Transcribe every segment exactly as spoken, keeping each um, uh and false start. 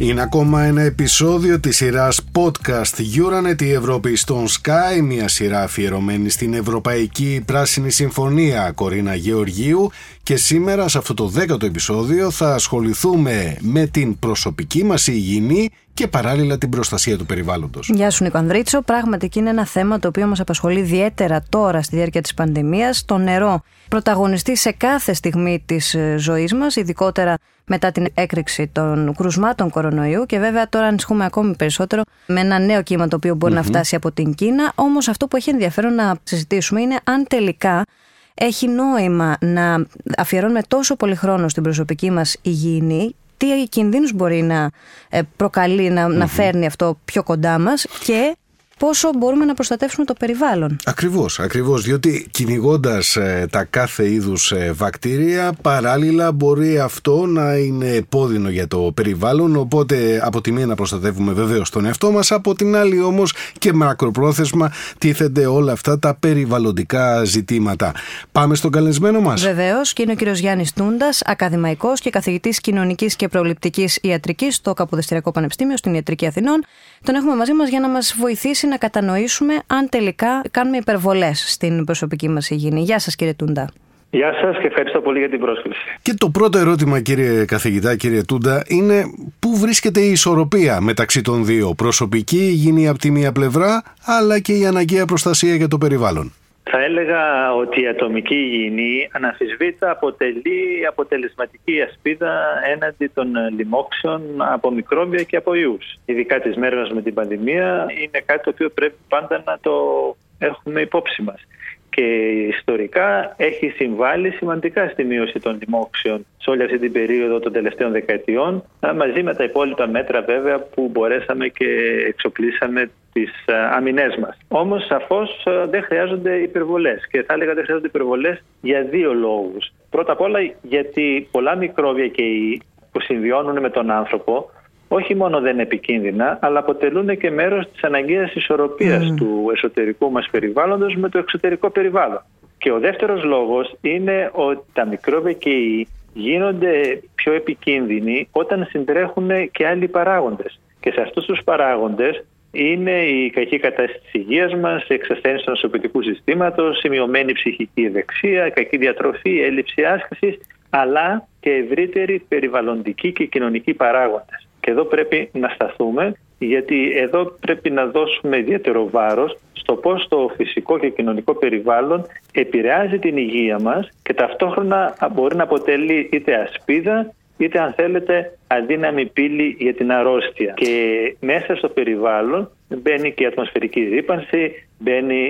Είναι ακόμα ένα επεισόδιο της σειράς podcast Euronet η Ευρώπη στον Sky, μια σειρά αφιερωμένη στην Ευρωπαϊκή Πράσινη Συμφωνία, Κορίνα Γεωργίου, και σήμερα σε αυτό το δέκατο επεισόδιο θα ασχοληθούμε με την προσωπική μας υγιεινή και παράλληλα την προστασία του περιβάλλοντος. Γεια σου Νίκο Ανδρίτσο, πράγματι είναι ένα θέμα το οποίο μας απασχολεί ιδιαίτερα τώρα στη διάρκεια της πανδημίας. Το νερό πρωταγωνιστεί σε κάθε στιγμή της ζωής μας, ειδικότερα μετά την έκρηξη των κρουσμάτων κορονοϊού, και βέβαια τώρα ανησυχούμε ακόμη περισσότερο με ένα νέο κύμα το οποίο μπορεί mm-hmm. να φτάσει από την Κίνα. Όμως αυτό που έχει ενδιαφέρον να συζητήσουμε είναι αν τελικά έχει νόημα να αφιερώνουμε τόσο πολύ χρόνο στην προσωπική μας υγιεινή, τι κινδύνους μπορεί να προκαλεί, να, mm-hmm. να φέρνει αυτό πιο κοντά μας και πόσο μπορούμε να προστατεύσουμε το περιβάλλον. Ακριβώς, ακριβώς, διότι κυνηγώντας ε, τα κάθε είδους ε, βακτήρια, παράλληλα μπορεί αυτό να είναι επώδυνο για το περιβάλλον, οπότε από τη μία να προστατεύουμε βεβαίως τον εαυτό μας, από την άλλη όμως και μακροπρόθεσμα τίθενται όλα αυτά τα περιβαλλοντικά ζητήματα. Πάμε στον καλεσμένο μας. Βεβαίως, και είναι ο κύριος Γιάννης Τούντας, ακαδημαϊκός και καθηγητής κοινωνικής και προληπτικής ιατρικής στο Καποδιστριακό Πανεπιστήμιο στην Ιατρική Αθηνών. Τον έχουμε μαζί μας για να μας βοηθήσει να κατανοήσουμε αν τελικά κάνουμε υπερβολές στην προσωπική μας υγιεινή. Γεια σας κύριε Τούντα. Γεια σας και ευχαριστώ πολύ για την πρόσκληση. Και το πρώτο ερώτημα, κύριε καθηγητά, κύριε Τούντα, είναι πού βρίσκεται η ισορροπία μεταξύ των δύο? Προσωπική υγιεινή από τη μία πλευρά, αλλά και η αναγκαία προστασία για το περιβάλλον. Θα έλεγα ότι η ατομική υγιεινή αναμφισβήτητα αποτελεί αποτελεσματική ασπίδα έναντι των λοιμόξεων από μικρόβια και από ιούς. Ειδικά τις μέρες μας με την πανδημία είναι κάτι το οποίο πρέπει πάντα να το έχουμε υπόψη μας. Και ιστορικά έχει συμβάλει σημαντικά στη μείωση των λοιμόξεων σε όλη αυτή την περίοδο των τελευταίων δεκαετιών, μαζί με τα υπόλοιπα μέτρα βέβαια που μπορέσαμε και εξοπλίσαμε τις αμυνές μας. Όμως σαφώς δεν χρειάζονται υπερβολές, και θα έλεγα δεν χρειάζονται υπερβολές για δύο λόγους. Πρώτα απ' όλα γιατί πολλά μικρόβια και ιοί που συμβιώνουν με τον άνθρωπο όχι μόνο δεν είναι επικίνδυνα, αλλά αποτελούν και μέρος της αναγκαίας ισορροπίας mm. του εσωτερικού μας περιβάλλοντος με το εξωτερικό περιβάλλον. Και ο δεύτερος λόγος είναι ότι τα μικρόβια και οι γίνονται πιο επικίνδυνοι όταν συντρέχουν και άλλοι παράγοντες. Και σε αυτούς τους παράγοντες είναι η κακή κατάσταση της υγείας μας, η εξασθένιση του νοσοποιητικού συστήματος, η μειωμένη ψυχική ευεξία, η κακή διατροφή, η έλλειψη άσκησης, αλλά και ευρύτεροι περιβαλλοντικοί και κοινωνικοί παράγοντες. Και εδώ πρέπει να σταθούμε, γιατί εδώ πρέπει να δώσουμε ιδιαίτερο βάρος στο πώς το φυσικό και κοινωνικό περιβάλλον επηρεάζει την υγεία μας και ταυτόχρονα μπορεί να αποτελεί είτε ασπίδα, είτε αν θέλετε αδύναμη πύλη για την αρρώστια. Και μέσα στο περιβάλλον μπαίνει και η ατμοσφαιρική ρύπανση, μπαίνει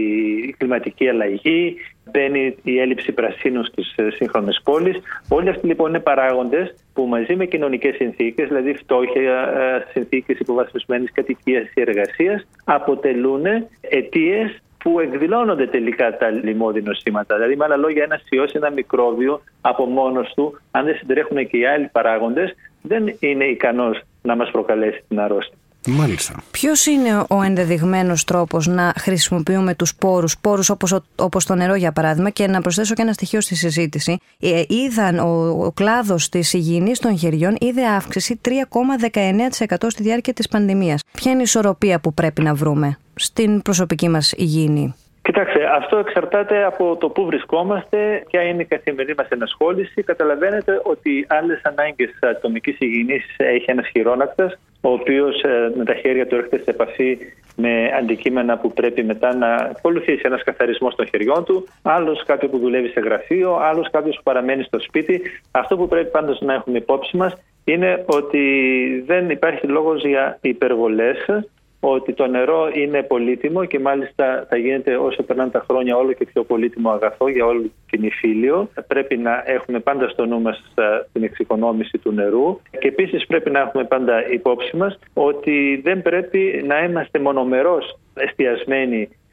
η κλιματική αλλαγή, μπαίνει η έλλειψη πρασίνου στις σύγχρονες πόλεις. Όλοι αυτοί λοιπόν είναι παράγοντες που μαζί με κοινωνικές συνθήκες, δηλαδή φτώχεια, συνθήκες υποβαθμισμένης κατοικίας ή εργασίας, αποτελούν αιτίες που εκδηλώνονται τελικά τα λοιμώδη νοσήματα. Δηλαδή, με άλλα λόγια, ένα ιός, ένα μικρόβιο από μόνος του, αν δεν συντρέχουν και οι άλλοι παράγοντες, δεν είναι ικανός να μας προκαλέσει την αρρώστια. Μάλιστα. Ποιος είναι ο ενδεδειγμένος τρόπος να χρησιμοποιούμε τους σπόρους, σπόρους όπως, όπως το νερό για παράδειγμα? Και να προσθέσω και ένα στοιχείο στη συζήτηση. Ε, είδαν ο, ο κλάδος της υγιεινής των χεριών είδε αύξηση τρία κόμμα δεκαεννέα τοις εκατό στη διάρκεια της πανδημίας. Ποια είναι η ισορροπία που πρέπει να βρούμε στην προσωπική μας υγιεινή? Κοιτάξτε, αυτό εξαρτάται από το πού βρισκόμαστε, ποια είναι η καθημερινή μας ενασχόληση. Καταλαβαίνετε ότι άλλες ανάγκες ατομικής υγιεινής έχει ένας χειρόνακτας, ο οποίος με τα χέρια του έρχεται σε επαφή με αντικείμενα που πρέπει μετά να ακολουθήσει ένας καθαρισμός των χεριών του, άλλος κάποιο που δουλεύει σε γραφείο, άλλος κάποιος που παραμένει στο σπίτι. Αυτό που πρέπει πάντως να έχουμε υπόψη μας είναι ότι δεν υπάρχει λόγος για υπερβολές, ότι το νερό είναι πολύτιμο και μάλιστα θα γίνεται όσο περνάνε τα χρόνια όλο και πιο πολύτιμο αγαθό για όλη την υφήλιο. Πρέπει να έχουμε πάντα στο νου μας την εξοικονόμηση του νερού και επίσης πρέπει να έχουμε πάντα υπόψη μας ότι δεν πρέπει να είμαστε μονομερώς εστιασμένοι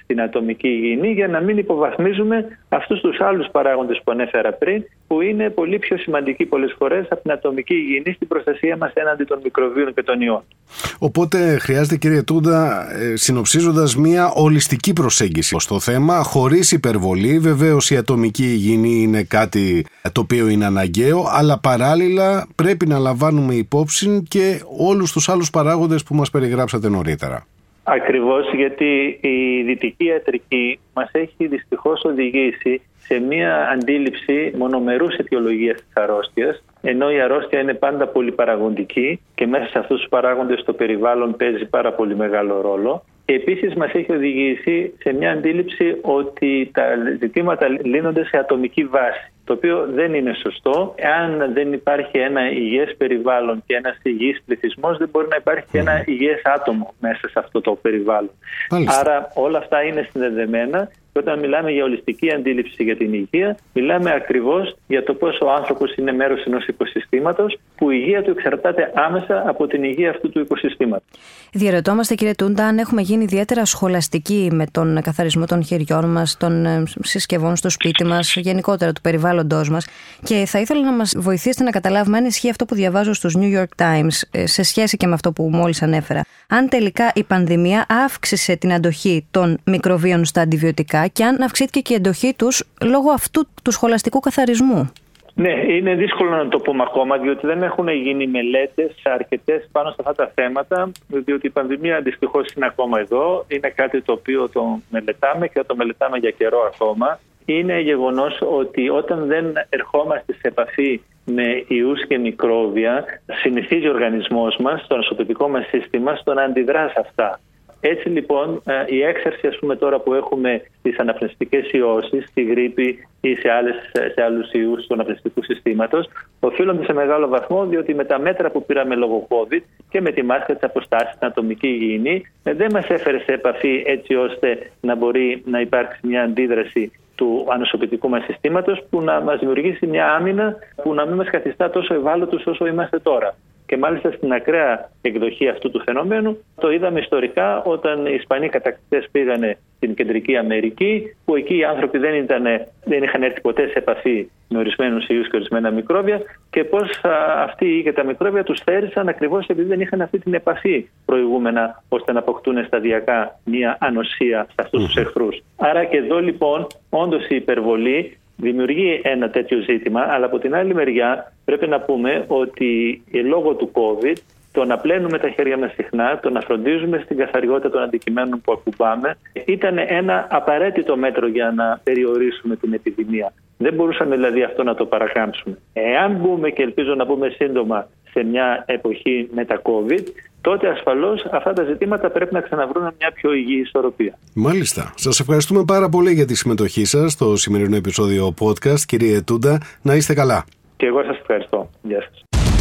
στην ατομική υγιεινή για να μην υποβαθμίζουμε αυτούς τους άλλους παράγοντες που ανέφερα πριν, που είναι πολύ πιο σημαντικοί πολλές φορές από την ατομική υγιεινή στην προστασία μας έναντι των μικροβίων και των ιών. Οπότε χρειάζεται, κύριε Τούντα, συνοψίζοντας, μια ολιστική προσέγγιση στο θέμα, χωρίς υπερβολή. Βεβαίως η ατομική υγιεινή είναι κάτι το οποίο είναι αναγκαίο, αλλά παράλληλα πρέπει να λαμβάνουμε υπόψη και όλους τους άλλους παράγοντες που μας περιγράψατε νωρίτερα. Ακριβώς, γιατί η δυτική ιατρική μας έχει δυστυχώς οδηγήσει σε μια αντίληψη μονομερούς αιτιολογίας της αρρώστιας, ενώ η αρρώστια είναι πάντα πολυπαραγοντική και μέσα σε αυτούς τους παράγοντες το περιβάλλον παίζει πάρα πολύ μεγάλο ρόλο. Και επίσης μας έχει οδηγήσει σε μια αντίληψη ότι τα ζητήματα λύνονται σε ατομική βάση, το οποίο δεν είναι σωστό. Εάν δεν υπάρχει ένα υγιές περιβάλλον και ένας υγιής πληθυσμός, δεν μπορεί να υπάρχει και ένα υγιές άτομο μέσα σε αυτό το περιβάλλον. Μάλιστα. Άρα όλα αυτά είναι συνδεδεμένα. Και όταν μιλάμε για ολιστική αντίληψη για την υγεία, μιλάμε ακριβώς για το πώς ο άνθρωπος είναι μέρος ενός οικοσυστήματος, που η υγεία του εξαρτάται άμεσα από την υγεία αυτού του οικοσυστήματος. Διερωτώμαστε, κύριε Τούντα, αν έχουμε γίνει ιδιαίτερα σχολαστικοί με τον καθαρισμό των χεριών μας, των συσκευών στο σπίτι μας, γενικότερα του περιβάλλοντός μας. Και θα ήθελα να μας βοηθήσετε να καταλάβουμε αν ισχύει αυτό που διαβάζω στους New York Times, σε σχέση και με αυτό που μόλις ανέφερα. Αν τελικά η πανδημία αύξησε την αντοχή των μικροβίων στα αντιβιωτικά και αν αυξήθηκε και η εντοχή τους λόγω αυτού του σχολαστικού καθαρισμού. Ναι, είναι δύσκολο να το πούμε ακόμα, διότι δεν έχουν γίνει μελέτες αρκετές πάνω σε αυτά τα θέματα, διότι η πανδημία δυστυχώς είναι ακόμα εδώ. Είναι κάτι το οποίο το μελετάμε και θα το μελετάμε για καιρό ακόμα. Είναι γεγονός ότι όταν δεν ερχόμαστε σε επαφή με ιούς και μικρόβια, συνηθίζει ο οργανισμός μας, το νοσοποιητικό μας σύστημα, στο να αντιδρά σε αυτά. Έτσι λοιπόν η έξαρση, ας πούμε, τώρα που έχουμε τις αναπνευστικές ιώσεις, στη γρίπη ή σε, άλλες, σε άλλους ιούς του αναπνευστικού συστήματος, οφείλονται σε μεγάλο βαθμό διότι με τα μέτρα που πήραμε λόγω COVID και με τη μάσκα, της αποστάσης, την ατομική υγιεινή, δεν μας έφερε σε επαφή έτσι ώστε να μπορεί να υπάρξει μια αντίδραση του ανοσοποιητικού μας συστήματος που να μας δημιουργήσει μια άμυνα που να μην μας καθιστά τόσο ευάλωτους όσο είμαστε τώρα. Και μάλιστα στην ακραία εκδοχή αυτού του φαινομένου το είδαμε ιστορικά όταν οι Ισπανοί κατακτητές πήγανε στην Κεντρική Αμερική, που εκεί οι άνθρωποι δεν, ήτανε, δεν είχαν έρθει ποτέ σε επαφή με ορισμένους ιούς και ορισμένα μικρόβια, και πώς αυτοί και τα μικρόβια τους θέρισαν ακριβώς επειδή δεν είχαν αυτή την επαφή προηγούμενα, ώστε να αποκτούν σταδιακά μια ανοσία σε αυτούς τους εχθρούς. Άρα και εδώ λοιπόν όντως η υπερβολή δημιουργεί ένα τέτοιο ζήτημα, αλλά από την άλλη μεριά πρέπει να πούμε ότι λόγω του COVID το να πλένουμε τα χέρια μας συχνά, το να φροντίζουμε στην καθαριότητα των αντικειμένων που ακουμπάμε, ήταν ένα απαραίτητο μέτρο για να περιορίσουμε την επιδημία. Δεν μπορούσαμε δηλαδή αυτό να το παρακάμψουμε. Εάν μπούμε, και ελπίζω να μπούμε σύντομα, σε μια εποχή με τα COVID, τότε ασφαλώς αυτά τα ζητήματα πρέπει να ξαναβρούν μια πιο υγιή ισορροπία. Μάλιστα. Σας ευχαριστούμε πάρα πολύ για τη συμμετοχή σας στο σημερινό επεισόδιο podcast. Κύριε Τούντα, να είστε καλά. Και εγώ σας ευχαριστώ. Γεια σας.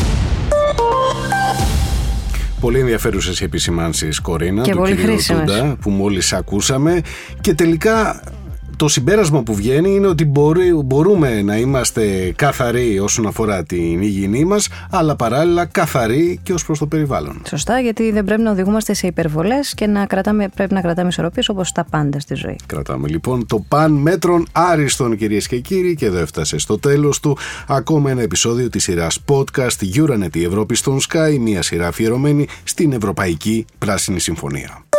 Πολύ ενδιαφέρουσες οι επισημάνσεις, Κορίνα, και του κυρίου Τούντα, που μόλις ακούσαμε. Και τελικά το συμπέρασμα που βγαίνει είναι ότι μπορεί, μπορούμε να είμαστε καθαροί όσον αφορά την υγιεινή μας, αλλά παράλληλα καθαροί και ως προς το περιβάλλον. Σωστά, γιατί δεν πρέπει να οδηγούμαστε σε υπερβολές και να κρατάμε, πρέπει να κρατάμε ισορροπίες όπως τα πάντα στη ζωή. Κρατάμε λοιπόν το παν μέτρων άριστον, κυρίες και κύριοι, και εδώ έφτασε στο τέλος του ακόμα ένα επεισόδιο της σειράς podcast Euronet η Ευρώπη στον Sky, μια σειρά αφιερωμένη στην Ευρωπαϊκή Πράσινη Συμφωνία.